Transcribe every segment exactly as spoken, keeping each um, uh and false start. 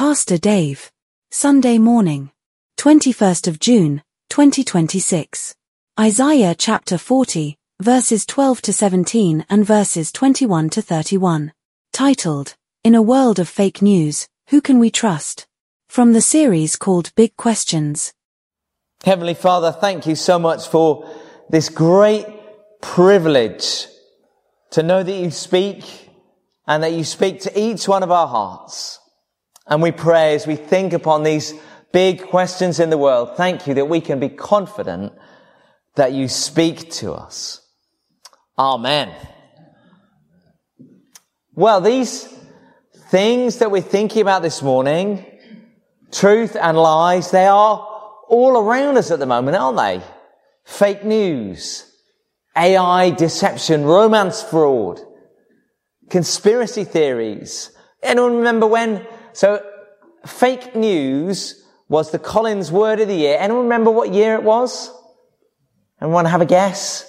Pastor Dave. Sunday morning, twenty-first of June, twenty twenty-six. Isaiah chapter forty, verses twelve to seventeen and verses twenty-one to thirty-one. Titled, In a World of Fake News, Who Can We Trust? From the series called Big Questions. Heavenly Father, thank you so much for this great privilege to know that you speak and that you speak to each one of our hearts. And we pray as we think upon these big questions in the world, thank you that we can be confident that you speak to us. Amen. Well, these things that we're thinking about this morning, truth and lies, they are all around us at the moment, aren't they? Fake news, A I deception, romance fraud, conspiracy theories. Anyone remember when? So, fake news was the Collins word of the year. Anyone remember what year it was? Anyone have a guess?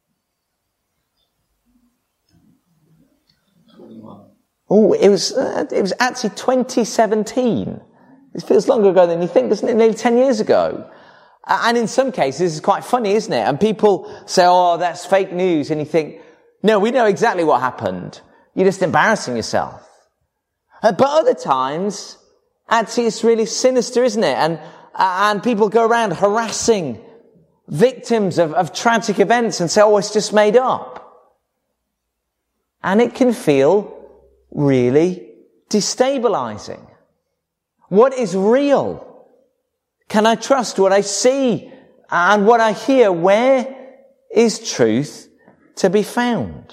Oh, it was, uh, it was actually twenty seventeen. It feels longer ago than you think, doesn't it? Nearly ten years ago. And in some cases, it's quite funny, isn't it? And people say, oh, that's fake news. And you think, no, we know exactly what happened. You're just embarrassing yourself. But other times, actually, it's really sinister, isn't it? And, and people go around harassing victims of, of tragic events and say, oh, it's just made up. And it can feel really destabilizing. What is real? Can I trust what I see and what I hear? Where is truth to be found?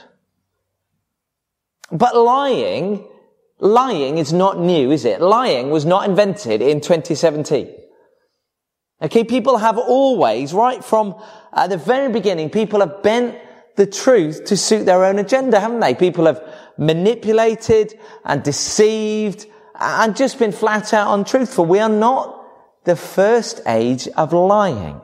But lying, lying is not new, is it? Lying was not invented in twenty seventeen. Okay, people have always, right from uh, the very beginning, people have bent the truth to suit their own agenda, haven't they? People have manipulated and deceived and just been flat out untruthful. We are not the first age of lying.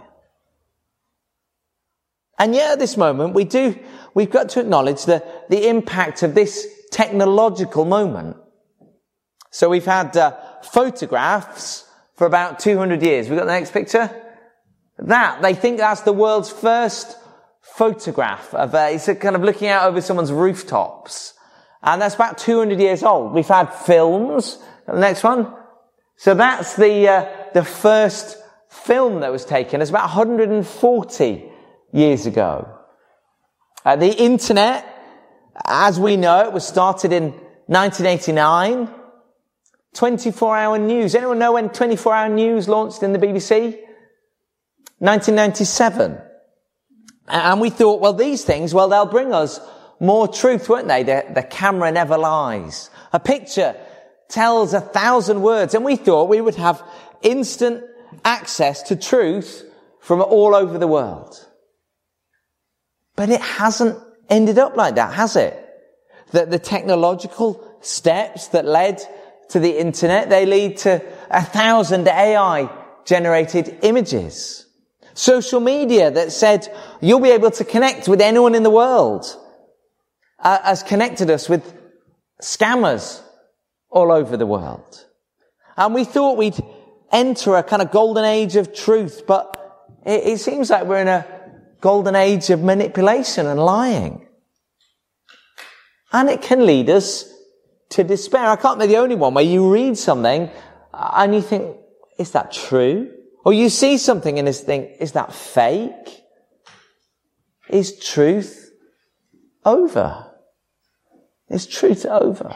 And yet at this moment, we do, we've got to acknowledge the, the impact of this technological moment. So we've had uh, photographs for about two hundred years. We've got the next picture. That, they think that's the world's first photograph of, uh, it's a kind of looking out over someone's rooftops. And that's about two hundred years old. We've had films. The next one. So that's the, uh, the first film that was taken. It's about one hundred forty years ago. Uh, the internet, as we know, it was started in nineteen eighty-nine. twenty-four hour news. Anyone know when twenty-four hour news launched in the B B C? nineteen ninety-seven. And we thought, well, these things, well, they'll bring us more truth, won't they? The, the camera never lies. A picture tells a thousand words. And we thought we would have instant access to truth from all over the world. But it hasn't ended up like that, has it? That the technological steps that led to the internet, they lead to a thousand A I generated images. Social media that said you'll be able to connect with anyone in the world uh, has connected us with scammers all over the world. And we thought we'd enter a kind of golden age of truth, but it, it seems like we're in a golden age of manipulation and lying. And it can lead us to despair. I can't be the only one where you read something and you think, is that true? Or you see something and you think, is that fake? Is truth over? Is truth over?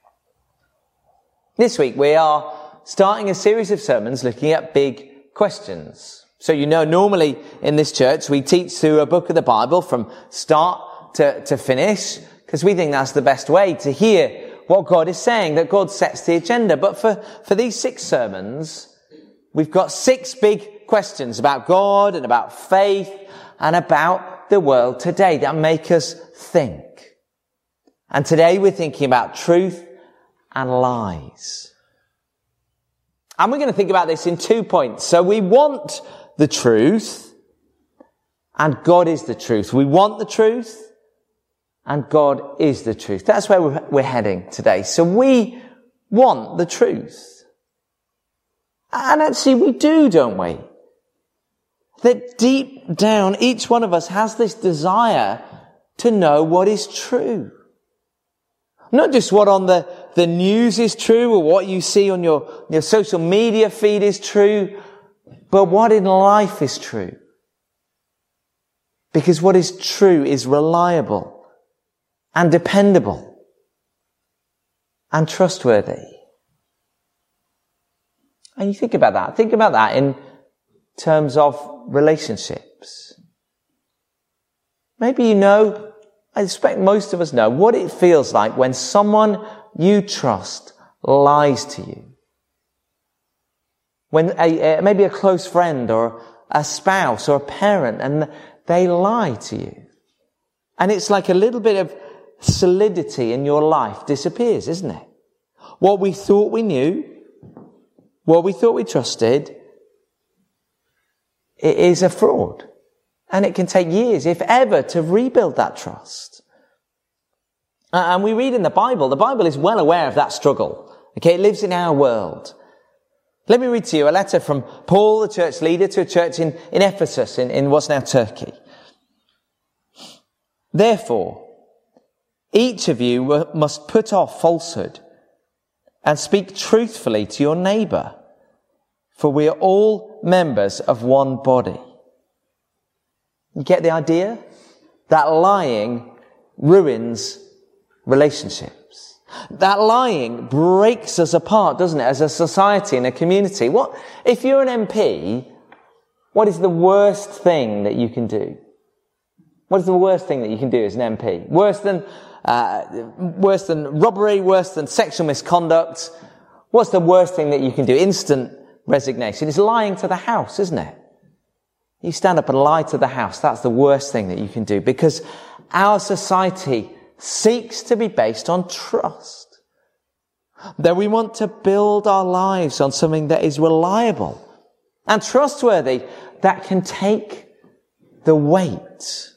This week we are starting a series of sermons looking at big questions. So you know, normally in this church we teach through a book of the Bible from start to, to finish, because we think that's the best way to hear what God is saying, that God sets the agenda. But for, for these six sermons, we've got six big questions about God and about faith and about the world today that make us think. And today we're thinking about truth and lies. And we're going to think about this in two points. So we want the truth, and God is the truth. We want the truth, and God is the truth. That's where we're, we're heading today. So we want the truth. And actually we do, don't we? That deep down, each one of us has this desire to know what is true. Not just what on the, the news is true or what you see on your, your social media feed is true, but what in life is true. Because what is true is reliable and dependable and trustworthy. And you think about that. Think about that in terms of relationships. Maybe you know, I expect most of us know, what it feels like when someone you trust lies to you. When a, a, maybe a close friend or a spouse or a parent, and they lie to you. And it's like a little bit of solidity in your life disappears, isn't it? What we thought we knew, what we thought we trusted, it is a fraud. And it can take years, if ever, to rebuild that trust. Uh, and we read in the Bible, the Bible is well aware of that struggle. Okay, it lives in our world. Let me read to you a letter from Paul, the church leader, to a church in, in Ephesus, in, in what's now Turkey. Therefore, each of you must put off falsehood and speak truthfully to your neighbour, for we are all members of one body. You get the idea? That lying ruins relationships. That lying breaks us apart, doesn't it, as a society and a community. What, if you're an M P, what is the worst thing that you can do? What is the worst thing that you can do as an M P? Worse than, uh, worse than robbery, worse than sexual misconduct. What's the worst thing that you can do? Instant resignation. It's lying to the House, isn't it? You stand up and lie to the House. That's the worst thing that you can do, because our society seeks to be based on trust. That we want to build our lives on something that is reliable and trustworthy, that can take the weight.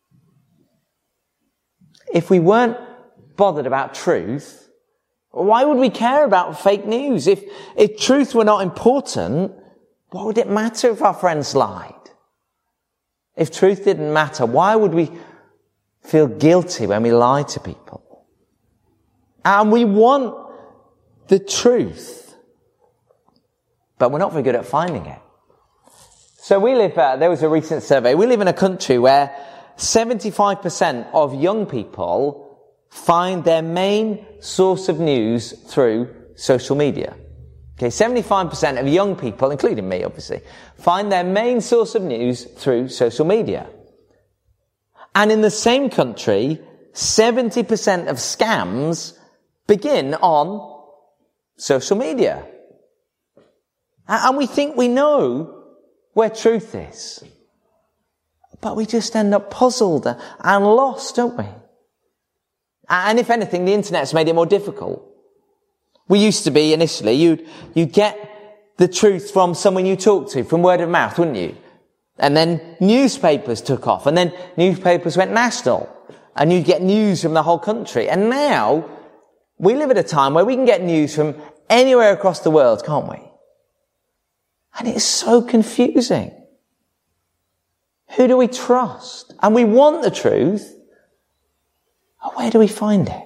If we weren't bothered about truth, why would we care about fake news? If, if truth were not important, what would it matter if our friends lied? If truth didn't matter, why would we feel guilty when we lie to people? And we want the truth, but we're not very good at finding it. So we live, uh, there was a recent survey, we live in a country where seventy-five percent of young people find their main source of news through social media. Okay, seventy-five percent of young people, including me obviously, find their main source of news through social media. And in the same country, seventy percent of scams begin on social media. And we think we know where truth is. But we just end up puzzled and lost, don't we? And if anything, the internet's made it more difficult. We used to be, initially, you'd, you'd get the truth from someone you talked to, from word of mouth, wouldn't you? And then newspapers took off, and then newspapers went national, and you'd get news from the whole country. And now, we live at a time where we can get news from anywhere across the world, can't we? And it's so confusing. Who do we trust? And we want the truth. But where do we find it?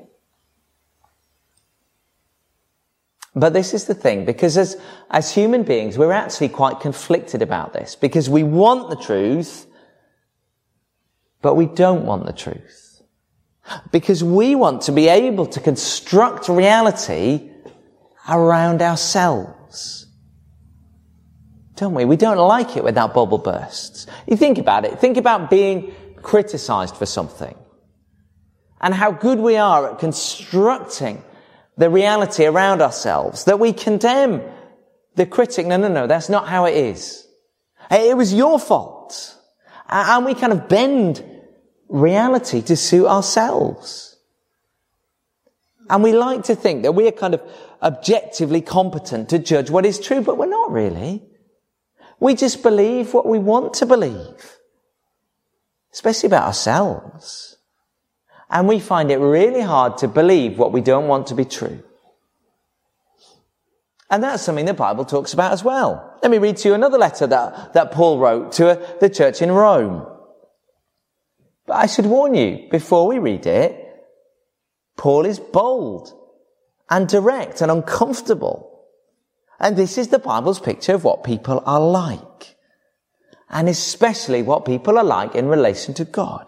But this is the thing, because as, as human beings, we're actually quite conflicted about this, because we want the truth, but we don't want the truth. Because we want to be able to construct reality around ourselves. Don't we? We don't like it when that bubble bursts. You think about it. Think about being criticized for something, and how good we are at constructing the reality around ourselves, that we condemn the critic. No, no, no, that's not how it is. It was your fault. And we kind of bend reality to suit ourselves. And we like to think that we are kind of objectively competent to judge what is true, but we're not really. We just believe what we want to believe, especially about ourselves. And we find it really hard to believe what we don't want to be true. And that's something the Bible talks about as well. Let me read to you another letter that, that Paul wrote to a, the church in Rome. But I should warn you, before we read it, Paul is bold and direct and uncomfortable. And this is the Bible's picture of what people are like. And especially what people are like in relation to God.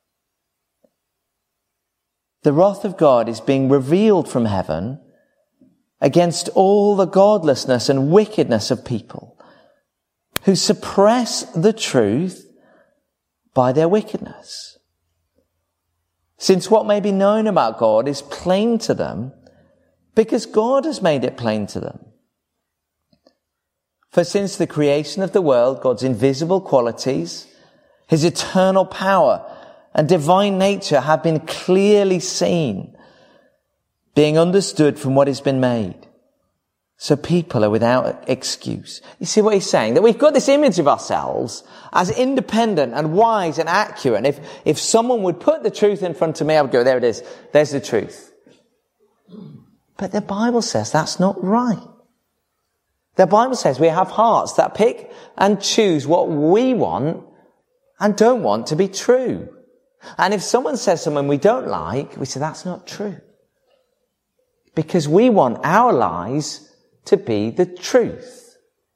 The wrath of God is being revealed from heaven against all the godlessness and wickedness of people who suppress the truth by their wickedness. Since what may be known about God is plain to them because God has made it plain to them. For since the creation of the world, God's invisible qualities, his eternal power and divine nature have been clearly seen, being understood from what has been made. So people are without excuse. You see what he's saying? That we've got this image of ourselves as independent and wise and accurate. And if, if someone would put the truth in front of me, I would go, there it is. There's the truth. But the Bible says that's not right. The Bible says we have hearts that pick and choose what we want and don't want to be true. And if someone says something we don't like, we say that's not true. Because we want our lies to be the truth.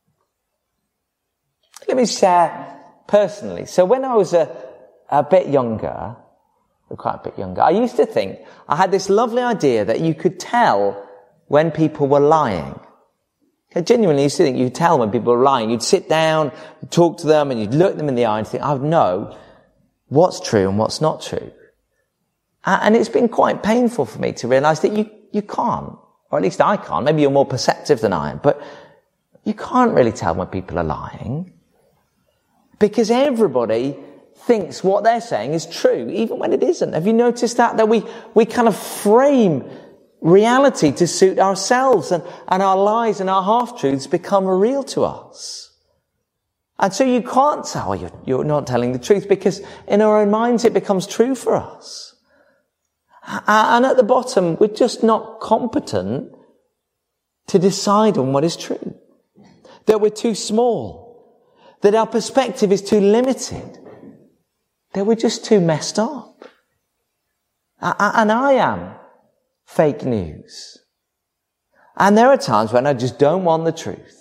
Let me share personally. So when I was a, a bit younger, quite a bit younger, I used to think, I had this lovely idea that you could tell when people were lying. I genuinely used to think you could tell when people were lying. You'd sit down, you'd talk to them, and you'd look them in the eye and think, I would know what's true and what's not true. And it's been quite painful for me to realize that you, you can't, or at least I can't. Maybe you're more perceptive than I am, but you can't really tell when people are lying because everybody thinks what they're saying is true, even when it isn't. Have you noticed that? That we, we kind of frame reality to suit ourselves, and, and our lies and our half-truths become real to us. And so you can't say, oh, you're, you're not telling the truth, because in our own minds it becomes true for us. And at the bottom, we're just not competent to decide on what is true. That we're too small. That our perspective is too limited. That we're just too messed up. And I am fake news. And there are times when I just don't want the truth.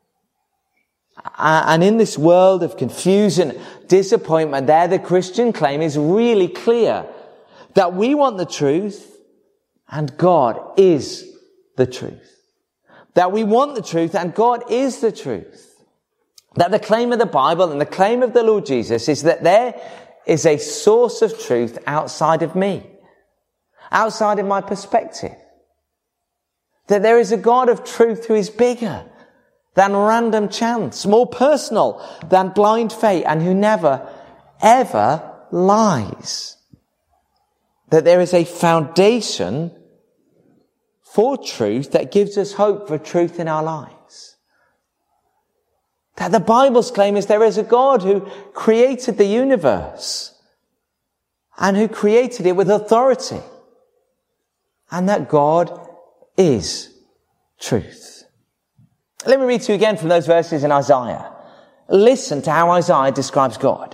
And in this world of confusion, disappointment, there the Christian claim is really clear. That we want the truth, and God is the truth. That we want the truth, and God is the truth. That the claim of the Bible and the claim of the Lord Jesus is that there is a source of truth outside of me, outside of my perspective. That there is a God of truth who is bigger than random chance, more personal than blind fate, and who never, ever lies. That there is a foundation for truth that gives us hope for truth in our lives. That the Bible's claim is there is a God who created the universe and who created it with authority. And that God is truth. Let me read to you again from those verses in Isaiah. Listen to how Isaiah describes God.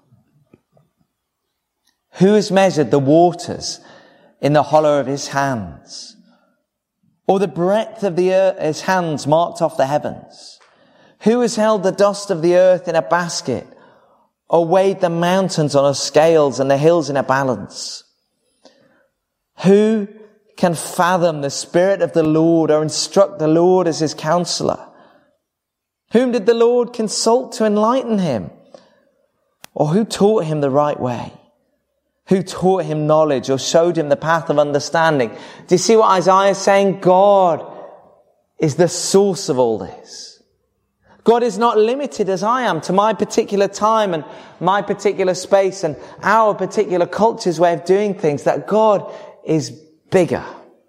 Who has measured the waters in the hollow of his hands? Or the breadth of the earth, his hands marked off the heavens? Who has held the dust of the earth in a basket? Or weighed the mountains on a scales and the hills in a balance? Who can fathom the spirit of the Lord or instruct the Lord as his counselor? Whom did the Lord consult to enlighten him? Or who taught him the right way? Who taught him knowledge or showed him the path of understanding? Do you see what Isaiah is saying? God is the source of all this. God is not limited as I am to my particular time and my particular space and our particular culture's way of doing things. That God is bigger.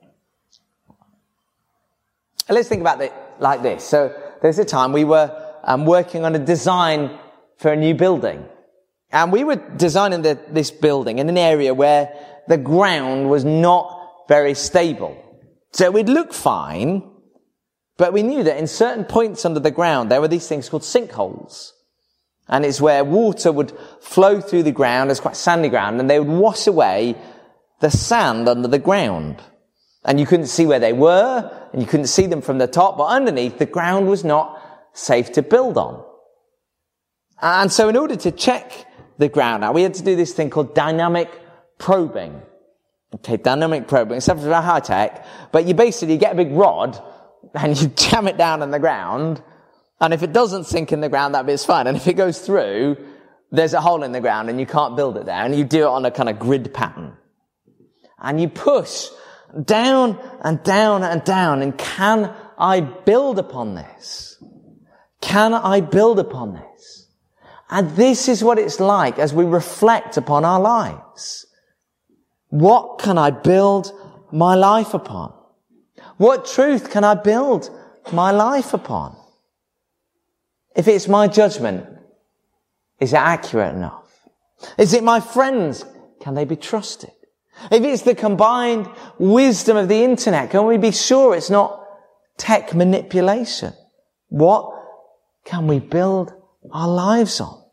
And let's think about it like this. So there's a time we were um, working on a design for a new building. And we were designing the, this building in an area where the ground was not very stable. So it would look fine, But we knew that in certain points under the ground, there were these things called sinkholes. And it's where water would flow through the ground. It's quite sandy ground, and they would wash away the sand under the ground. And you couldn't see where they were, and you couldn't see them from the top, but underneath, the ground was not safe to build on. And so in order to check the ground out, we had to do this thing called dynamic probing. Okay, dynamic probing. It's something very high tech, but you basically get a big rod and you jam it down in the ground, and if it doesn't sink in the ground, that bit's fine. And if it goes through, there's a hole in the ground and you can't build it there. And you do it on a kind of grid pattern. And you push down and down and down. And can I build upon this? Can I build upon this? And this is what it's like as we reflect upon our lives. What can I build my life upon? What truth can I build my life upon? If it's my judgment, is it accurate enough? Is it my friends? Can they be trusted? If it's the combined wisdom of the internet, can we be sure it's not tech manipulation? What can we build our lives on?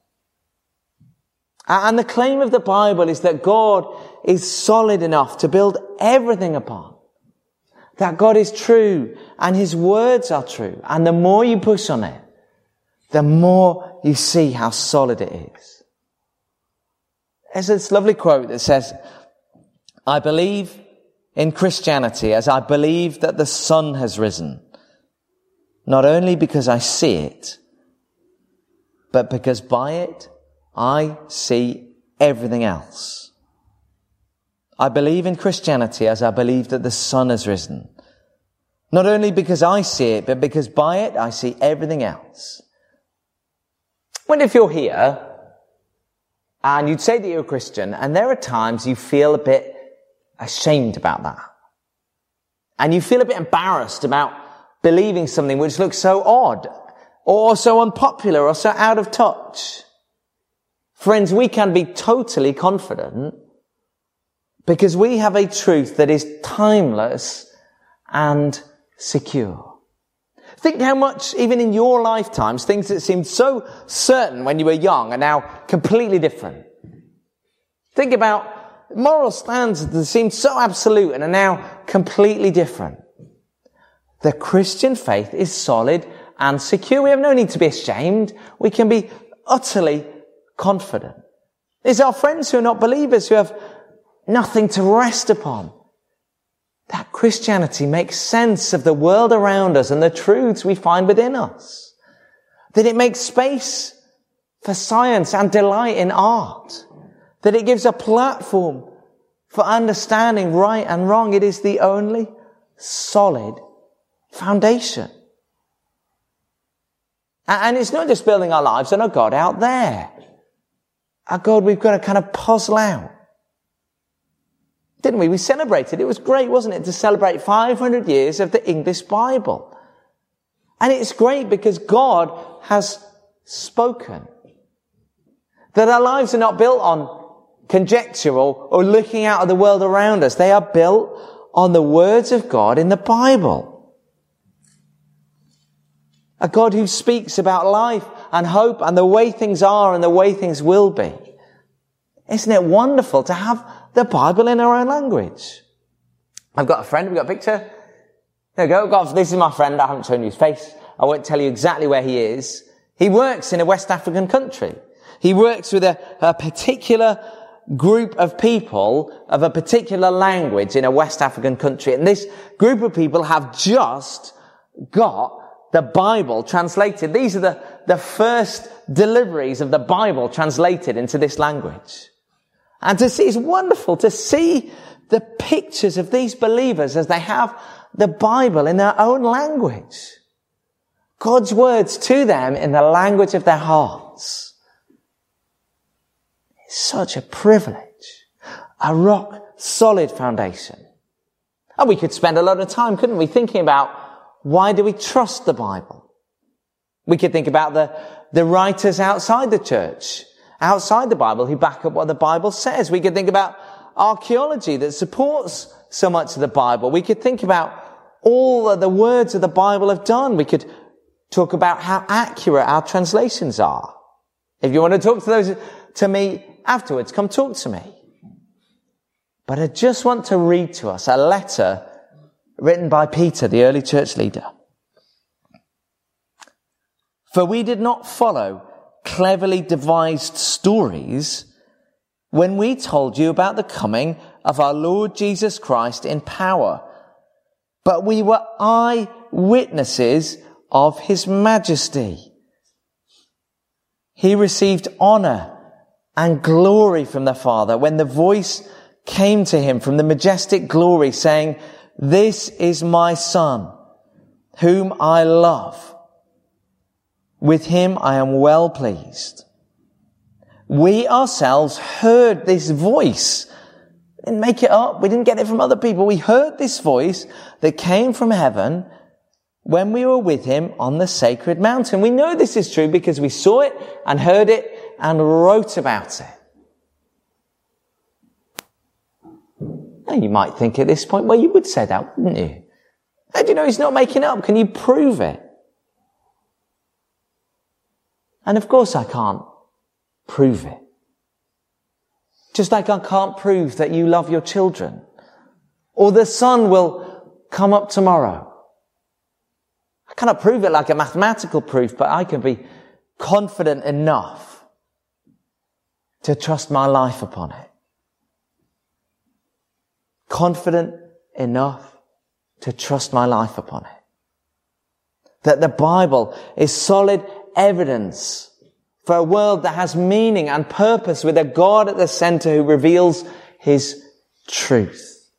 And the claim of the Bible is that God is solid enough to build everything upon. That God is true and His words are true. And the more you push on it, the more you see how solid it is. There's this lovely quote that says, I believe in Christianity as I believe that the sun has risen, not only because I see it, but because by it I see everything else. I believe in Christianity as I believe that the sun has risen, not only because I see it, but because by it I see everything else. When if you're here and you'd say that you're a Christian, and there are times you feel a bit ashamed about that. And you feel a bit embarrassed about believing something which looks so odd, or so unpopular, or so out of touch. Friends, we can be totally confident because we have a truth that is timeless and secure. Think how much, even in your lifetimes, things that seemed so certain when you were young are now completely different. Think about moral standards that seemed so absolute and are now completely different. The Christian faith is solid and secure. We have no need to be ashamed. We can be utterly confident. It's our friends who are not believers who have nothing to rest upon. That Christianity makes sense of the world around us and the truths we find within us. That it makes space for science and delight in art. That it gives a platform for understanding right and wrong. It is the only solid foundation. And it's not just building our lives on a God out there. A God we've got to kind of puzzle out. Didn't we? We celebrated. It was great, wasn't it, to celebrate five hundred years of the English Bible. And it's great because God has spoken. That our lives are not built on conjectural or looking out at the world around us. They are built on the words of God in the Bible. A God who speaks about life and hope and the way things are and the way things will be. Isn't it wonderful to have the Bible in our own language? I've got a friend, we've got a picture. There we go. Got, this is my friend. I haven't shown you his face. I won't tell you exactly where he is. He works in a West African country. He works with a, a particular group of people of a particular language in a West African country. And this group of people have just got the Bible translated. These are the, the first deliveries of the Bible translated into this language. And to see, it's wonderful to see the pictures of these believers as they have the Bible in their own language. God's words to them in the language of their hearts. It's such a privilege. A rock solid foundation. And we could spend a lot of time, couldn't we, thinking about why do we trust the Bible? We could think about the, the writers outside the church, outside the Bible, who back up what the Bible says. We could think about archaeology that supports so much of the Bible. We could think about all of the words of the Bible have done. We could talk about how accurate our translations are. If you want to talk to those to me afterwards, come talk to me. But I just want to read to us a letter written by Peter, the early church leader. For we did not follow cleverly devised stories when we told you about the coming of our Lord Jesus Christ in power, but we were eyewitnesses of his majesty. He received honor and glory from the Father when the voice came to him from the majestic glory saying, "This is my Son, whom I love. With him I am well pleased." We ourselves heard this voice. We didn't make it up. We didn't get it from other people. We heard this voice that came from heaven when we were with him on the sacred mountain. We know this is true because we saw it and heard it and wrote about it. Now you might think at this point, well, you would say that, wouldn't you? How do you know he's not making it up? Can you prove it? And of course I can't prove it. Just like I can't prove that you love your children, or the sun will come up tomorrow. I cannot prove it like a mathematical proof, but I can be confident enough to trust my life upon it. Confident enough to trust my life upon it. That the Bible is solid evidence for a world that has meaning and purpose with a God at the center who reveals his truth.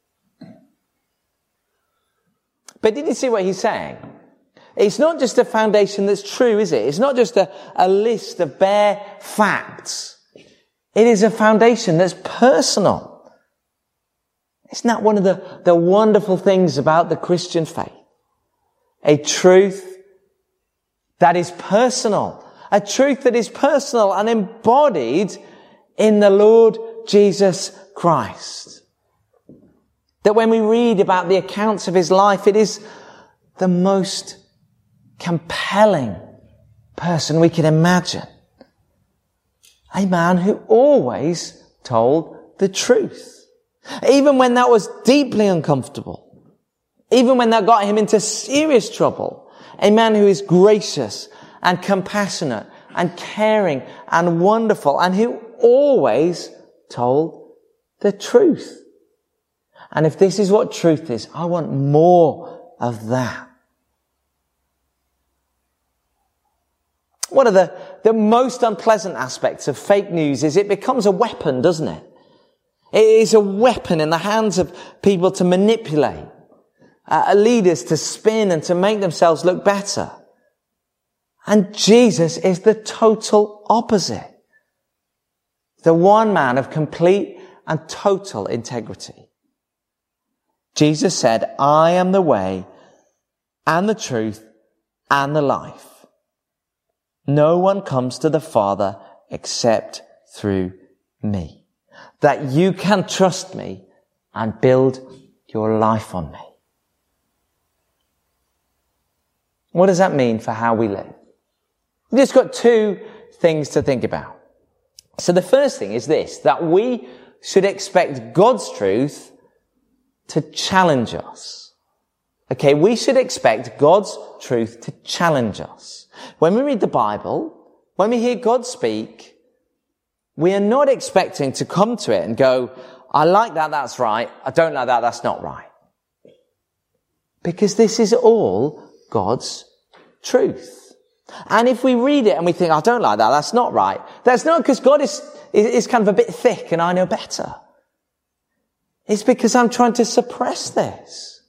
But did you see what he's saying? It's not just a foundation that's true, is it? It's not just a, a list of bare facts. It is a foundation that's personal. Isn't that one of the, the wonderful things about the Christian faith? A truth that is personal. A truth that is personal and embodied in the Lord Jesus Christ. That when we read about the accounts of his life, it is the most compelling person we can imagine. A man who always told the truth. Even when that was deeply uncomfortable. Even when that got him into serious trouble. A man who is gracious and compassionate and caring and wonderful and who always told the truth. And if this is what truth is, I want more of that. One of the, the most unpleasant aspects of fake news is it becomes a weapon, doesn't it? It is a weapon in the hands of people to manipulate, uh, leaders to spin and to make themselves look better. And Jesus is the total opposite. The one man of complete and total integrity. Jesus said, "I am the way and the truth and the life. No one comes to the Father except through me." That you can trust me and build your life on me. What does that mean for how we live? We've just got two things to think about. So the first thing is this, that we should expect God's truth to challenge us. Okay, we should expect God's truth to challenge us. When we read the Bible, when we hear God speak, we are not expecting to come to it and go, "I like that, that's right. I don't like that, that's not right." Because this is all God's truth. And if we read it and we think, "I don't like that, that's not right," that's not because God is, is kind of a bit thick and I know better. It's because I'm trying to suppress this.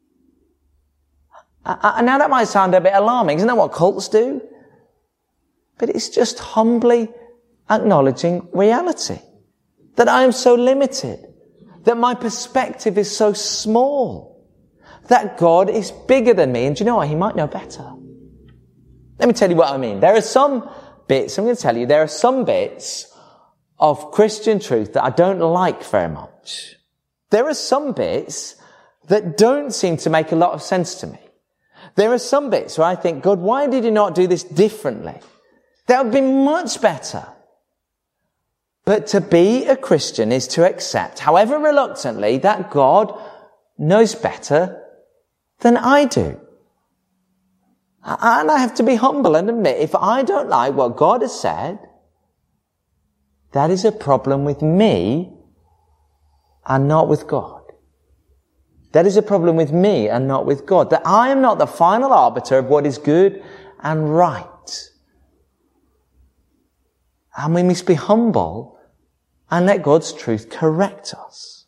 And now that might sound a bit alarming. Isn't that what cults do? But it's just humbly acknowledging reality. That I am so limited. That my perspective is so small. That God is bigger than me. And do you know what? He might know better. Let me tell you what I mean. There are some bits, I'm going to tell you, there are some bits of Christian truth that I don't like very much. There are some bits that don't seem to make a lot of sense to me. There are some bits where I think, God, why did you not do this differently? That would be much better. But to be a Christian is to accept, however reluctantly, that God knows better than I do. And I have to be humble and admit, if I don't like what God has said, that is a problem with me and not with God. That is a problem with me and not with God. That I am not the final arbiter of what is good and right. And we must be humble and let God's truth correct us.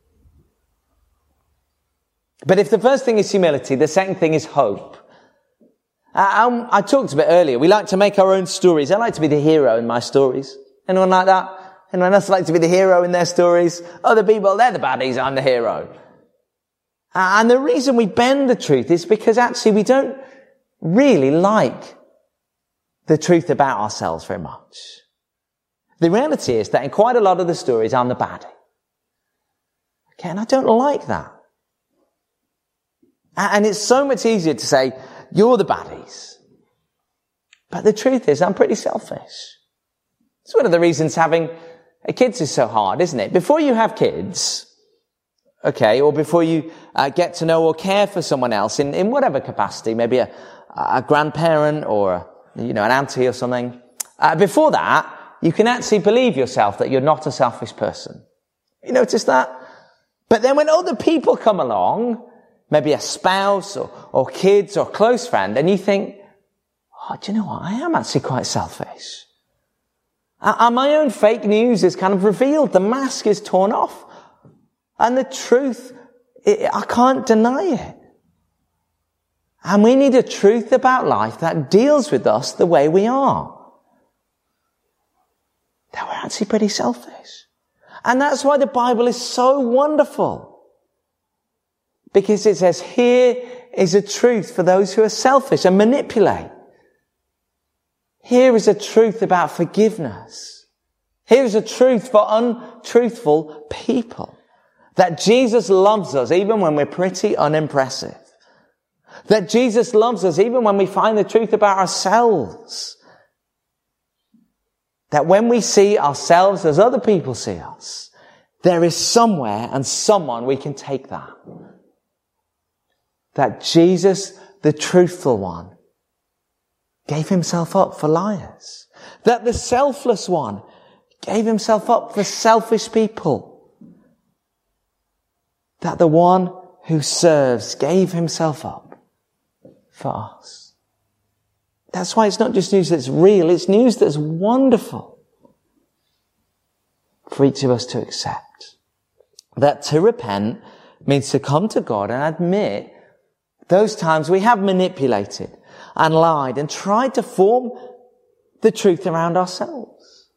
But if the first thing is humility, the second thing is hope. I, I talked a bit earlier, we like to make our own stories. I like to be the hero in my stories. Anyone like that? Anyone else like to be the hero in their stories? Other people, they're the baddies, I'm the hero. And the reason we bend the truth is because actually we don't really like the truth about ourselves very much. The reality is that in quite a lot of the stories, I'm the baddie. Okay, and I don't like that. And it's so much easier to say, you're the baddies. But the truth is, I'm pretty selfish. It's one of the reasons having kids is so hard, isn't it? Before you have kids, okay, or before you uh, get to know or care for someone else in, in whatever capacity, maybe a, a grandparent or, a, you know, an auntie or something, uh, before that, you can actually believe yourself that you're not a selfish person. You notice that? But then when other people come along, maybe a spouse or, or kids or close friend, and you think, oh, do you know what? I am actually quite selfish. And my own fake news is kind of revealed. The mask is torn off. And the truth, it, I can't deny it. And we need a truth about life that deals with us the way we are. That we're actually pretty selfish. And that's why the Bible is so wonderful. Because it says, here is a truth for those who are selfish and manipulate. Here is a truth about forgiveness. Here is a truth for untruthful people. That Jesus loves us even when we're pretty unimpressive. That Jesus loves us even when we find the truth about ourselves. That when we see ourselves as other people see us, there is somewhere and someone we can take that. That Jesus, the truthful one, gave himself up for liars. That the selfless one gave himself up for selfish people. That the one who serves gave himself up for us. That's why it's not just news that's real, it's news that's wonderful for each of us to accept. That to repent means to come to God and admit those times we have manipulated and lied and tried to form the truth around ourselves.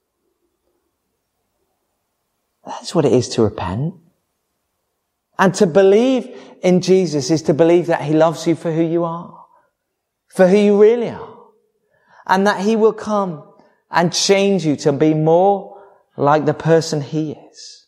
That's what it is to repent. And to believe in Jesus is to believe that he loves you for who you are, for who you really are, and that he will come and change you to be more like the person he is.